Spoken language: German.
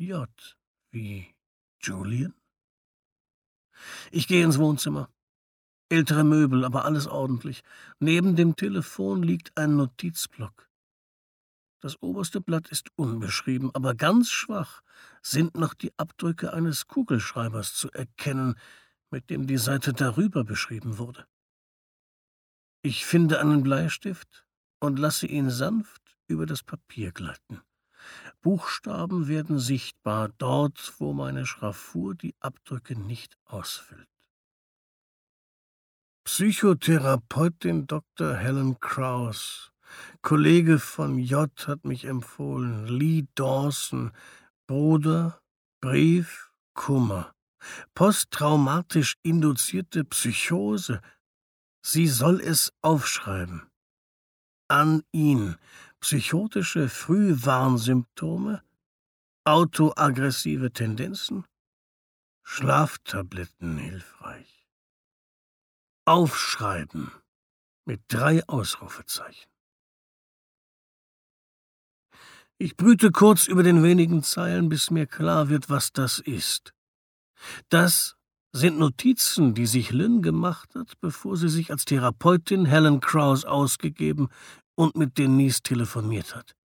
J wie Julian? Ich gehe ins Wohnzimmer. Ältere Möbel, aber alles ordentlich. Neben dem Telefon liegt ein Notizblock. Das oberste Blatt ist unbeschrieben, aber ganz schwach sind noch die Abdrücke eines Kugelschreibers zu erkennen, mit dem die Seite darüber beschrieben wurde. Ich finde einen Bleistift und lasse ihn sanft über das Papier gleiten. Buchstaben werden sichtbar, dort, wo meine Schraffur die Abdrücke nicht ausfüllt. Psychotherapeutin Dr. Helen Krause. Kollege von J. hat mich empfohlen. Lee Dawson. Bruder, Brief, Kummer. Posttraumatisch induzierte Psychose. Sie soll es aufschreiben. An ihn. Psychotische Frühwarnsymptome, autoaggressive Tendenzen, Schlaftabletten hilfreich. Aufschreiben mit 3 Ausrufezeichen. Ich brüte kurz über den wenigen Zeilen, bis mir klar wird, was das ist. Das sind Notizen, die sich Lynn gemacht hat, bevor sie sich als Therapeutin Helen Krause ausgegeben und mit Denise telefoniert hat.